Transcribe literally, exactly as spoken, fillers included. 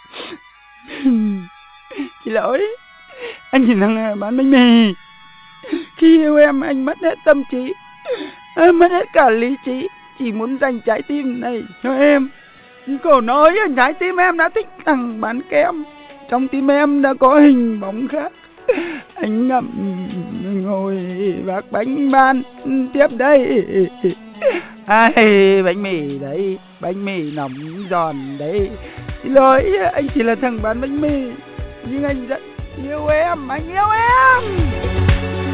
Chị lỗi, anh chỉ là bán bánh mì. Khi yêu em anh mất hết tâm trí, mất hết cả lý trí, chỉ muốn dành trái tim này cho em. Cổ nói trái tim em đã thích thằng bán kem, trong tim em đã có hình bóng khác. Anh ngậm ngồi vác bánh bán tiếp đây. Ai, bánh mì đấy, bánh mì nóng giòn đấy. Xin lỗi, anh chỉ là thằng bán bánh mì, nhưng anh rất yêu em, anh yêu em.